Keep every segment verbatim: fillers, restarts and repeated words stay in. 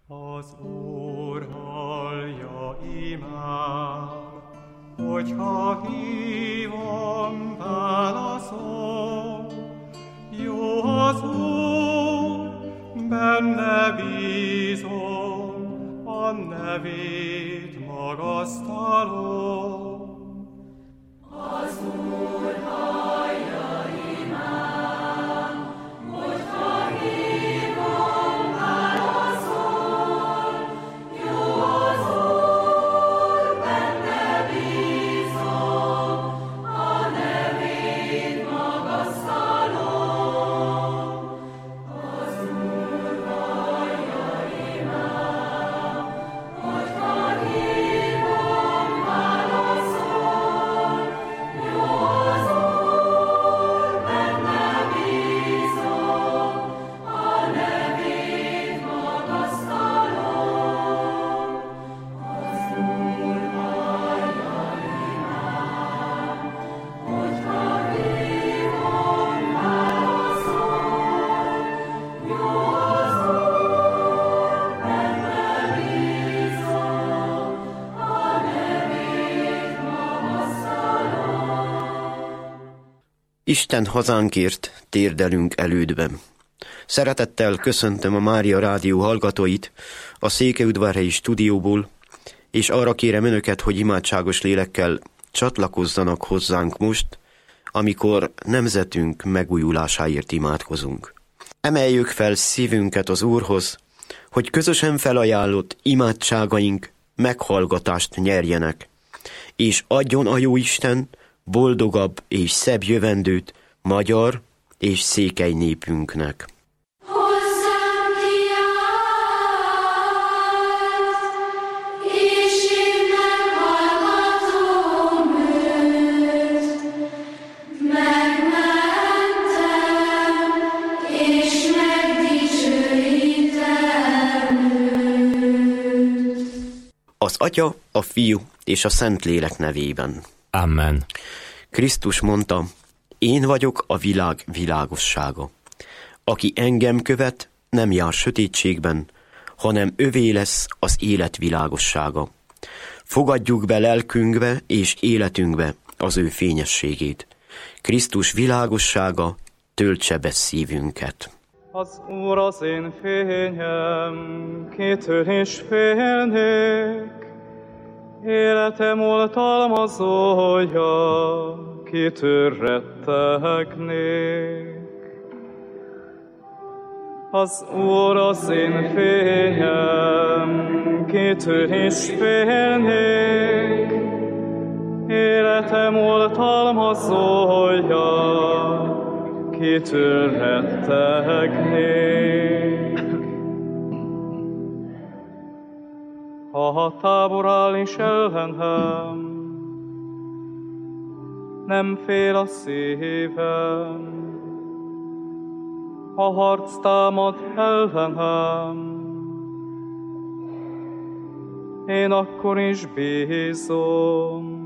Az Úr hallja imám, hogyha hívom, válaszol. Jó az Úr, benne bízom, a nevét magasztalom. Az Úr hallja imám, hogyha hívom, válaszol. Jó az Úr, benne bízom, a nevét magasztalom. Az Úr hallja imám, hogyha hívom, válaszol. Jó az Úr, benne bízom, a nevét magasztalom. Az Úr hallja imám, hogyha hívom, válaszol. Jó az Úr, benne bízom, a nevét magasztalom. Isten hazánkért térdelünk elődben. Szeretettel köszöntöm a Mária Rádió hallgatóit a Székelyudvarhelyi stúdióból, és arra kérem önöket, hogy imádságos lélekkel csatlakozzanak hozzánk most, amikor nemzetünk megújulásáért imádkozunk. Emeljük fel szívünket az Úrhoz, hogy közösen felajánlott imádságaink meghallgatást nyerjenek, és adjon a Jóisten boldogabb és szebb jövendőt magyar és székely népünknek. Hozzám kiált, és én meghallgatom őt. Megmentem, és megdicsőítem őt. Az Atya, a Fiú és a Szentlélek nevében. Amen. Krisztus mondta, én vagyok a világ világossága. Aki engem követ, nem jár sötétségben, hanem övé lesz az élet világossága. Fogadjuk be lelkünkbe és életünkbe az ő fényességét. Krisztus világossága töltse be szívünket. Az Úr az én fényem, kitől is félnék. Életem oltalmazója, kitől rettegnék. Az Úr az én fényem, kitől is félnék. Életem oltalmazója, kitől rettegnék. Ha tábor áll is ellenem, nem fél a szívem. Ha harc támad ellenem, én akkor is bízom.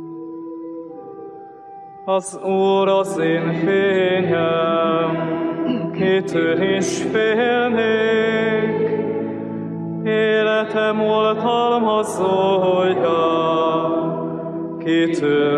Az Úr az én fényem, kitől is félnék. Életem oltalmazója, kitől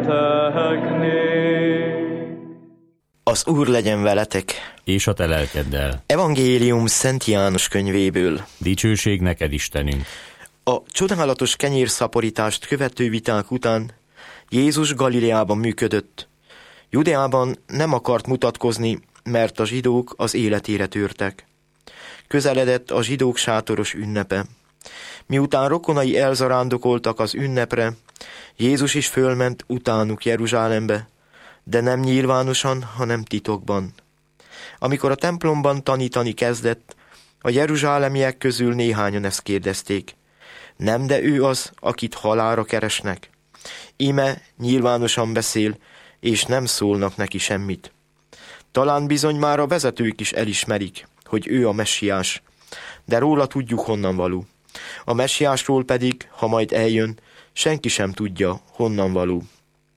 rettegnék. Az Úr legyen veletek! És a te lelkeddel. Evangélium Szent János könyvéből. Dicsőség neked, Istenünk. A csodálatos kenyérszaporítást követő viták után Jézus Galileában működött. Judeában nem akart mutatkozni, mert a zsidók az életére törtek. Közeledett a zsidók sátoros ünnepe. Miután rokonai elzarándokoltak az ünnepre, Jézus is fölment utánuk Jeruzsálembe, de nem nyilvánosan, hanem titokban. Amikor a templomban tanítani kezdett, a jeruzsálemiek közül néhányan ezt kérdezték. Nem de ő az, akit halálra keresnek? Íme nyilvánosan beszél, és nem szólnak neki semmit. Talán bizony már a vezetők is elismerik, hogy ő a messiás, de róla tudjuk, honnan való. A messiásról pedig, ha majd eljön, senki sem tudja, honnan való.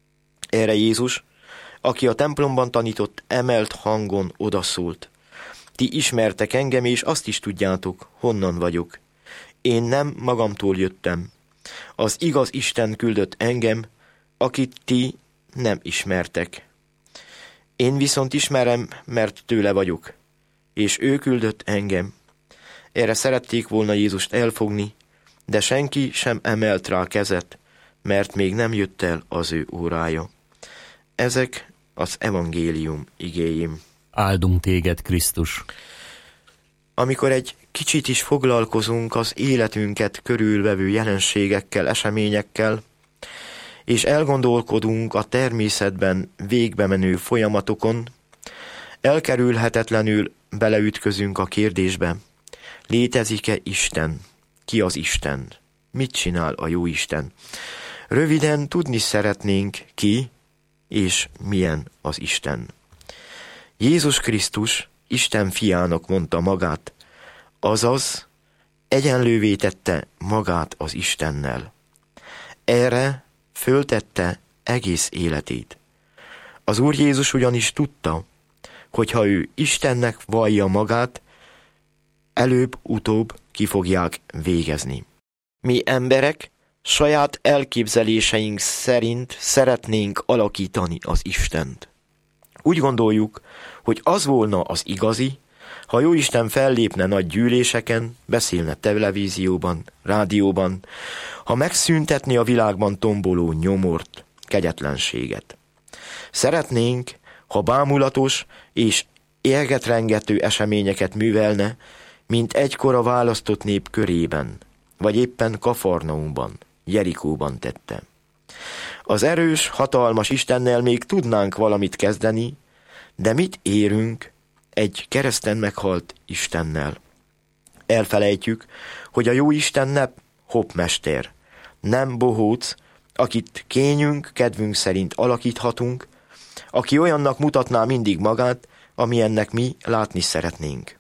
Erre Jézus, aki a templomban tanított, emelt hangon odaszólt. Ti ismertek engem, és azt is tudjátok, honnan vagyok. Én nem magamtól jöttem. Az igaz Isten küldött engem, akit ti nem ismertek. Én viszont ismerem, mert tőle vagyok, és ő küldött engem. Erre szerették volna Jézust elfogni, de senki sem emelt rá kezet, mert még nem jött el az ő órája. Ezek az evangélium igéim. Áldunk téged, Krisztus! Amikor egy kicsit is foglalkozunk az életünket körülvevő jelenségekkel, eseményekkel, és elgondolkodunk a természetben végbe menő folyamatokon, elkerülhetetlenül beleütközünk a kérdésbe: létezik-e Isten? Ki az Isten? Mit csinál a jó Isten? Röviden tudni szeretnénk, ki és milyen az Isten. Jézus Krisztus Isten fiának mondta magát, azaz egyenlővé tette magát az Istennel. Erre föltette egész életét. Az Úr Jézus ugyanis tudta, hogy ha ő Istennek vallja magát, előbb-utóbb ki fogják végezni. Mi emberek saját elképzeléseink szerint szeretnénk alakítani az Istent. Úgy gondoljuk, hogy az volna az igazi, ha Jóisten fellépne nagy gyűléseken, beszélne televízióban, rádióban, ha megszüntetné a világban tomboló nyomort, kegyetlenséget. Szeretnénk, ha bámulatos és érgetrengető eseményeket művelne, mint egykor a választott nép körében, vagy éppen Kafarnaumban, Jerikóban tette. Az erős, hatalmas Istennel még tudnánk valamit kezdeni, de mit érünk egy kereszten meghalt Istennel? Elfelejtjük, hogy a jó Isten nem hoppmester, nem bohóc, akit kényünk, kedvünk szerint alakíthatunk, aki olyannak mutatná mindig magát, amilyennek mi látni szeretnénk.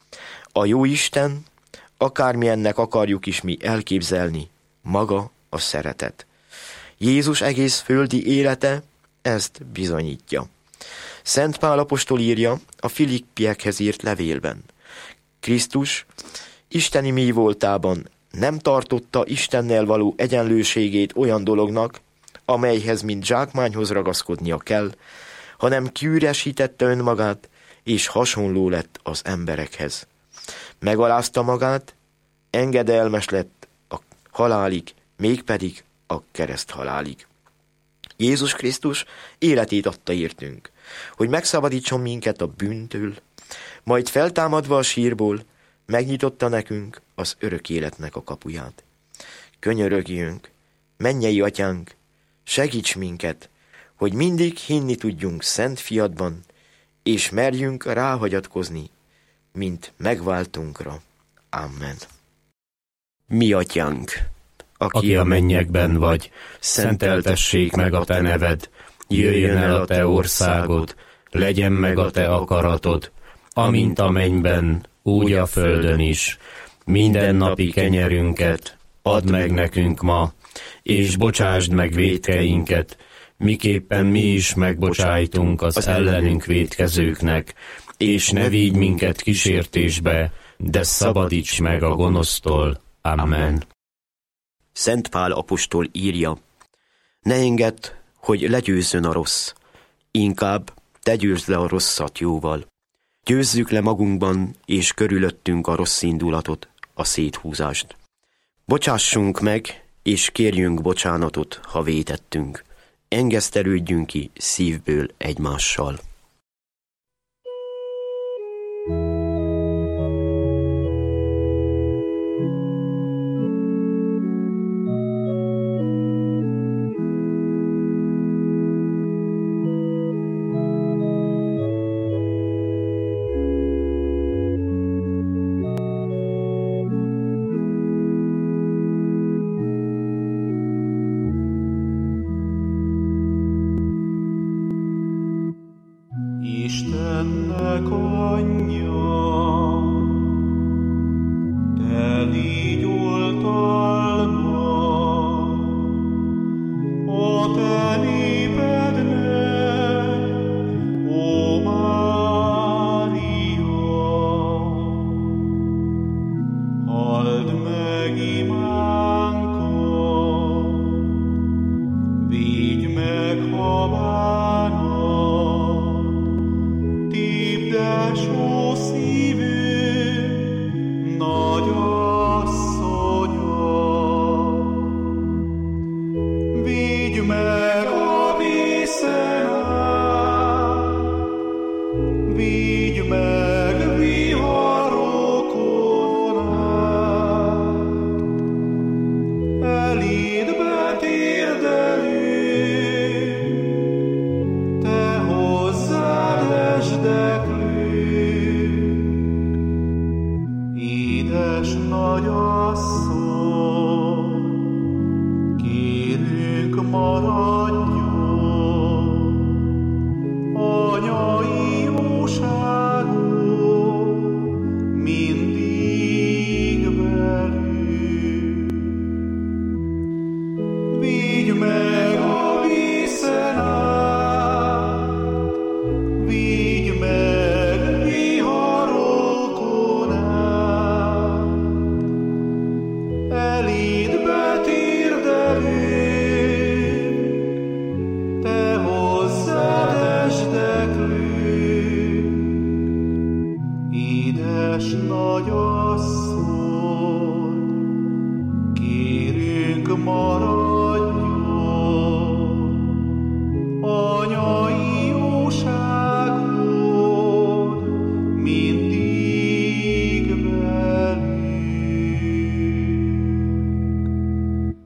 A jó Isten, akármilyennek akarjuk is mi elképzelni, maga a szeretet. Jézus egész földi élete ezt bizonyítja. Szent Pál apostol írja a Filippiekhez írt levélben: Krisztus isteni mi voltában nem tartotta Istennel való egyenlőségét olyan dolognak, amelyhez mint zsákmányhoz ragaszkodnia kell, hanem kiüresítette önmagát, és hasonló lett az emberekhez. Megalázta magát, engedelmes lett a halálig, mégpedig a kereszthalálig. Jézus Krisztus életét adta értünk, hogy megszabadítson minket a bűntől, majd feltámadva a sírból megnyitotta nekünk az örök életnek a kapuját. Könyörögjünk, mennyei atyánk, segíts minket, hogy mindig hinni tudjunk szent fiadban, és merjünk ráhagyatkozni, mint megváltunkra. Amen. Mi atyánk, aki, aki a mennyekben vagy, szenteltessék meg a te neved, jöjjön el a te országod, legyen meg a te akaratod, amint a mennyben, úgy a földön is. Minden napi kenyerünket add meg nekünk ma, és bocsásd meg vétkeinket, miképpen mi is megbocsájtunk az ellenünk vétkezőknek, és ne vigy minket kísértésbe, de szabadíts meg a gonosztól. Amen. Szent Pál apostol írja: ne engedd, hogy legyőzzön a rossz, inkább te győzd le a rosszat jóval. Győzzük le magunkban és körülöttünk a rossz indulatot, a széthúzást. Bocsássunk meg, és kérjünk bocsánatot, ha vétettünk. Engesztelődjünk ki szívből egymással. Istennek anyja, te légy oltalma a te népednek, ó Mária. Édes nagyasszony, kérünk maradjon, anyai jóságon mindig velünk. Vigy meg a vízszen át, vigy meg viharokon át, eléd betérdelünk, te hozzád esdeklünk. Édes nagyasszony, kérünk maradjon, anyai jóságon mindig velünk.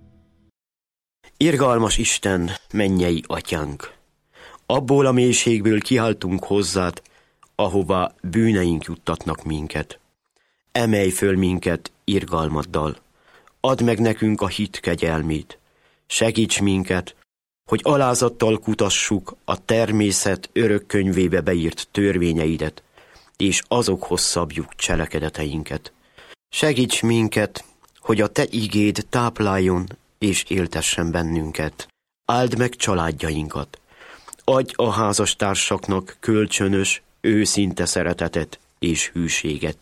Irgalmas Isten, mennyei atyánk! Abból a mélységből kiáltunk hozzád, ahová bűneink juttatnak minket. Emelj föl minket irgalmaddal, add meg nekünk a hit kegyelmét, segíts minket, hogy alázattal kutassuk a természet örök könyvébe beírt törvényeidet, és azokhoz szabjuk cselekedeteinket. Segíts minket, hogy a te igéd tápláljon és éltessen bennünket. Áld meg családjainkat. Adj a házastársaknak kölcsönös, őszinte szeretetet és hűséget.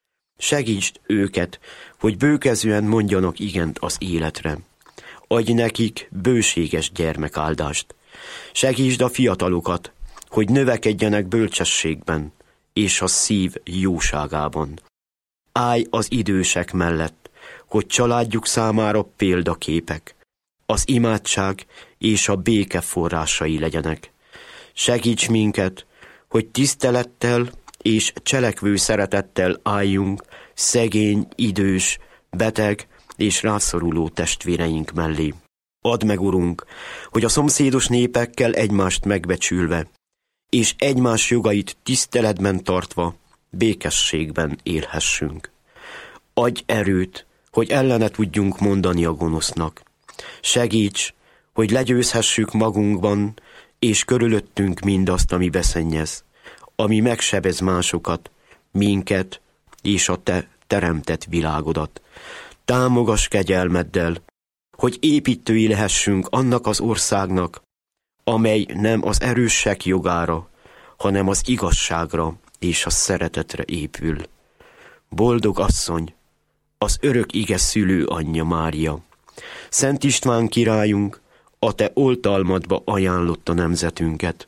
Segítsd őket, hogy bőkezűen mondjanak igent az életre. Adj nekik bőséges gyermekáldást. Segítsd a fiatalokat, hogy növekedjenek bölcsességben és a szív jóságában. Állj az idősek mellett, hogy családjuk számára példaképek, az imádság és a béke forrásai legyenek. Segíts minket, hogy tisztelettel és cselekvő szeretettel álljunk szegény, idős, beteg és rászoruló testvéreink mellé. Add meg, Urunk, hogy a szomszédos népekkel egymást megbecsülve, és egymás jogait tiszteletben tartva, békességben élhessünk. Adj erőt, hogy ellene tudjunk mondani a gonosznak. Segíts, hogy legyőzhessük magunkban és körülöttünk mindazt, ami beszennyez, ami megsebez másokat, minket és a te teremtett világodat. Támogass kegyelmeddel, hogy építői lehessünk annak az országnak, amely nem az erősek jogára, hanem az igazságra és a szeretetre épül. Boldog asszony, az örök ige szülő anyja Mária, Szent István királyunk, a te oltalmadba ajánlotta nemzetünket.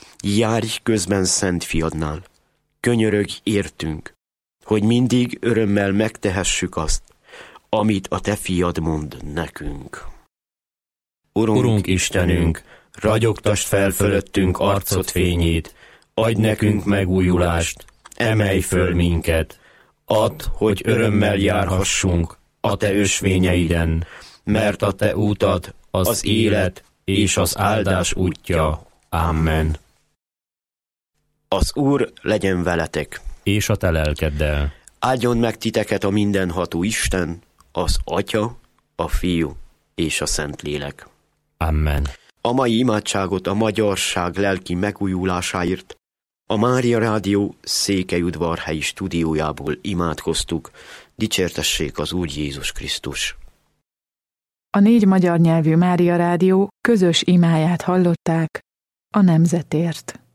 Járj közben Szent Fiadnál, könyörögj értünk, hogy mindig örömmel megtehessük azt, amit a te fiad mond nekünk. Urunk, Urunk Istenünk, ragyogtasd fel fölöttünk arcod fényét, adj nekünk megújulást, emelj föl minket, add, hogy örömmel járhassunk a te ösvényeiden, mert a te útad az, az élet és az áldás útja. Amen. Az Úr legyen veletek, és a te lelkeddel. Áldjon meg titeket a mindenható Isten, az Atya, a Fiú és a Szentlélek. Amen. A mai imádságot a magyarság lelki megújulásáért a Mária Rádió Székelyudvarhelyi stúdiójából imádkoztuk. Dicsértessék az Úr Jézus Krisztus. A négy magyar nyelvű Mária Rádió közös imáját hallották a nemzetért.